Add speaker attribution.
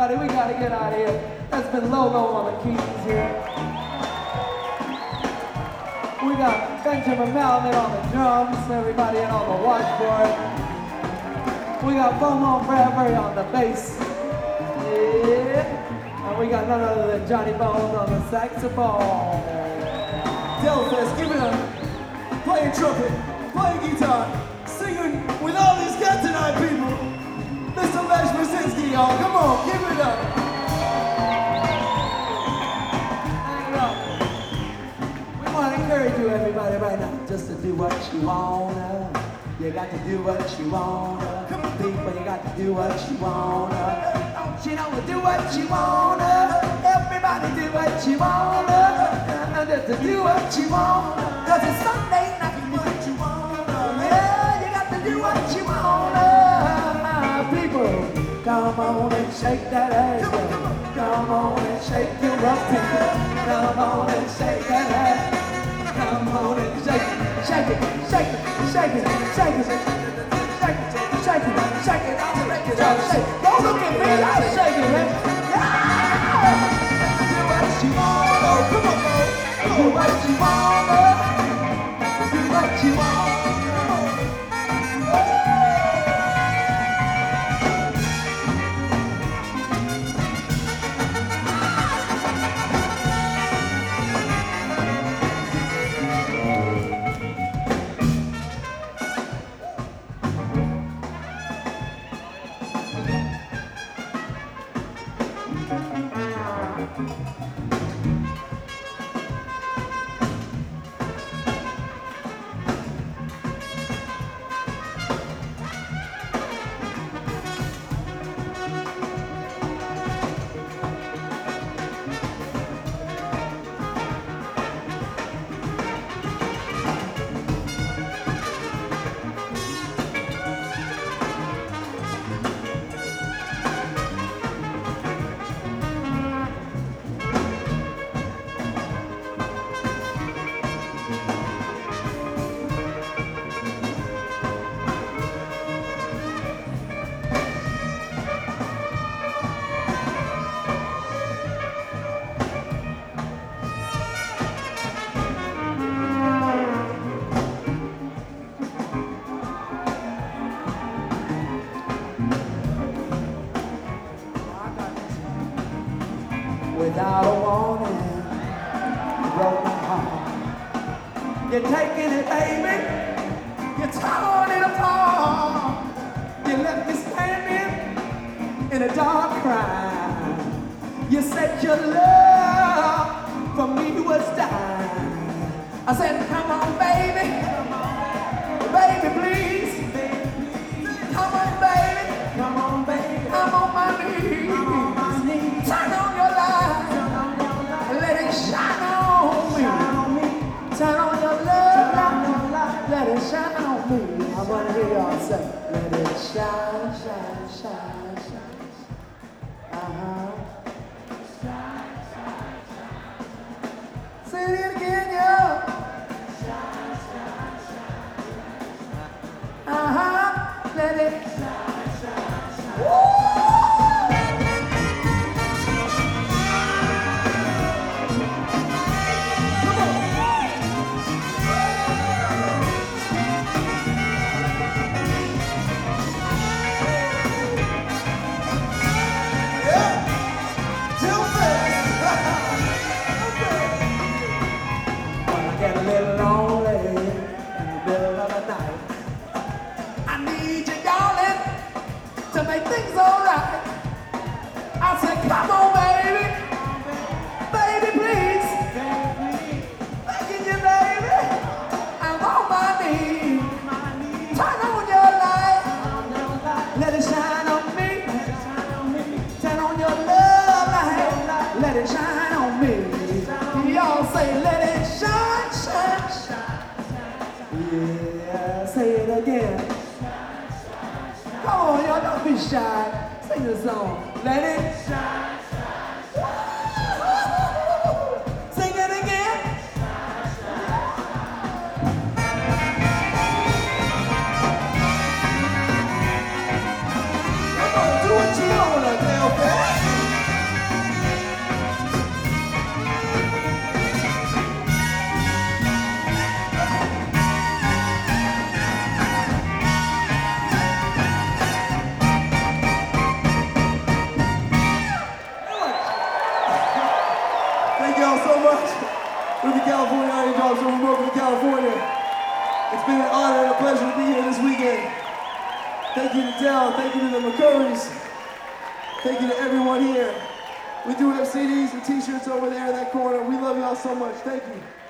Speaker 1: everybody. We gotta get out of here. That's been Lolo on the keys here. We got Benjamin Malvin on the drums, everybody, and on the washboard. We got Beaumont Bradbury on the bass. Yeah. And we got none other than Johnny Bones on the saxophone.
Speaker 2: Delfest, give it up. Playing trumpet, playing guitar, singing with all these cats tonight, people. Mr. Les Brzezinski, y'all. Come on, give it up.
Speaker 1: Hang it up. We want to encourage you, everybody, right now, just to do what you wanna. You got to do what you wanna. People, you got to do what you wanna. Don't you know, do what you wanna. Everybody do what you wanna. Just to do what you wanna. 'Cause it's Sunday night. What you wanna. Yeah, you got to do what you wanna. People, come on and shake that ass. Come on and shake your rough finger. Come on and shake that ass. Come on and shake it, shake it, shake it, shake it, shake it, shake it, shake it, shake it, shake it, shake it. Don't look at me, I'm shaking it. Yeah! Do what you wanna, come on, do what you wanna, do what you wanna. Without a warning, you broke my heart. You're taking it, baby. You're tearing it apart. You left me standing in a dark crowd. You said your love for me was dying. I said, come on, baby. Baby, please. Come on, baby. Come on, baby. I'm on my knees. Turn on your light. Let it shine on me. Turn on your love. Let it shine on me. I want to hear y'all say, let it shine, shine, shine, shine. Uh-huh. Say it again, yo. Uh-huh. Let it shine. Woo! To make things alright, I said, come on, baby, baby, please, begging you, baby, I'm on my knees. Turn on your light, let it shine on me. Turn on your love light, let it shine on me. Y'all say, let it shine, shine, shine. Yeah, say it again. Come on, y'all, don't be shy. Sing the song. Let it shine, shine, shine. Sing it again. Shine, shine, shine. Come on, do what you want, Delfest.
Speaker 2: California. It's been an honor and a pleasure to be here this weekend. Thank you to Del, thank you to the McCurrys, thank you to everyone here. We do have CDs and t-shirts over there in that corner. We love y'all so much. Thank you.